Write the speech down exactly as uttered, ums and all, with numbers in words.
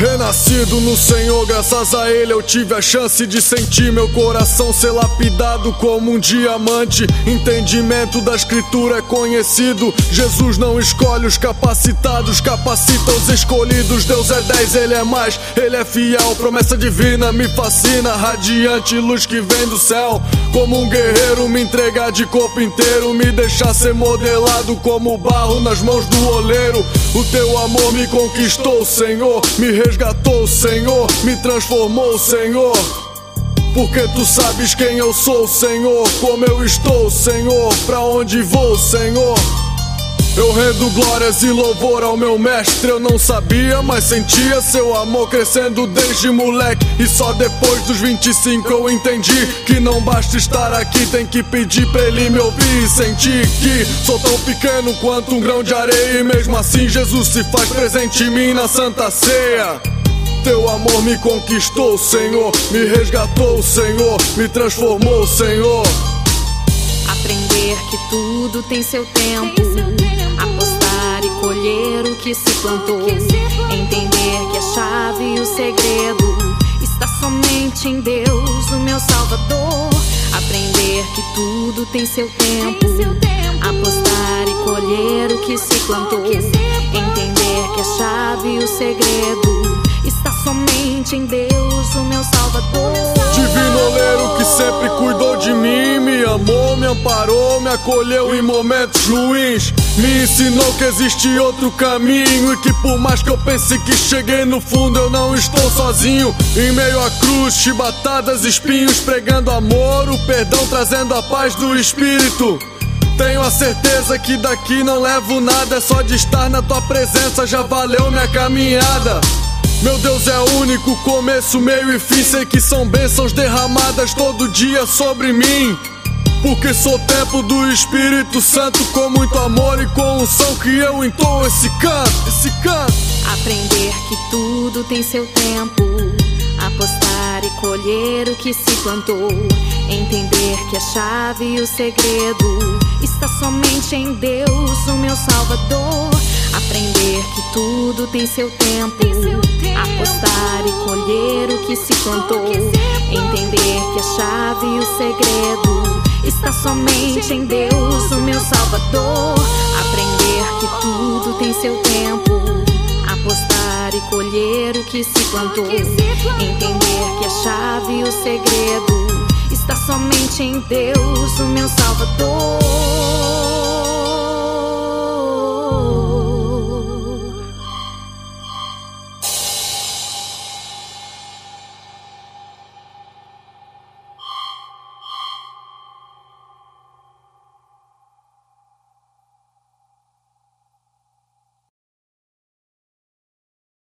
Renascido no Senhor, graças a Ele eu tive a chance de sentir meu coração ser lapidado como um diamante. Entendimento da escritura é conhecido. Jesus não escolhe os capacitados, capacita os escolhidos. Deus é dez, Ele é mais, Ele é fiel. Promessa divina me fascina, radiante luz que vem do céu. Como um guerreiro me entregar de corpo inteiro, me deixar ser modelado como barro nas mãos do oleiro. O teu amor me conquistou, Senhor, me resgatou, Senhor, me transformou, Senhor. Porque tu sabes quem eu sou, Senhor, como eu estou, Senhor, pra onde vou, Senhor. Eu rendo glórias e louvor ao meu mestre. Eu não sabia, mas sentia seu amor crescendo desde moleque. E só depois dos vinte e cinco eu entendi que não basta estar aqui, tem que pedir pra ele me ouvir e sentir que sou tão pequeno quanto um grão de areia. E mesmo assim Jesus se faz presente em mim na Santa Ceia. Teu amor me conquistou, Senhor, me resgatou, Senhor, me transformou, Senhor. Aprender que tudo tem seu tempo, apostar e colher o que se plantou, entender que a chave e o segredo está somente em Deus, o meu Salvador. Aprender que tudo tem seu tempo, apostar e colher o que se plantou, entender que a chave e o segredo está somente em Deus, o meu Salvador. Divino oleiro que sempre cuidou de mim, me amou, me amparou, me acolheu em momentos ruins. Me ensinou que existe outro caminho e que por mais que eu pense que cheguei no fundo, eu não estou sozinho. Em meio à cruz, chibatadas, espinhos, pregando amor, o perdão trazendo a paz do Espírito. Tenho a certeza que daqui não levo nada, é só de estar na tua presença já valeu minha caminhada. Meu Deus é único, começo, meio e fim. Sei que são bênçãos derramadas todo dia sobre mim, porque sou templo do Espírito Santo, com muito amor e com unção que eu entoo esse canto, esse canto. Aprender que tudo tem seu tempo, apostar e colher o que se plantou, entender que a chave e o segredo está somente em Deus, o meu Salvador. Aprender que tudo tem seu tempo, apostar e colher o que se plantou, entender que a chave e o segredo está somente em Deus, o meu Salvador. Aprender que tudo tem seu tempo, apostar e colher o que se plantou, entender que a chave e o segredo está somente em Deus, o meu Salvador.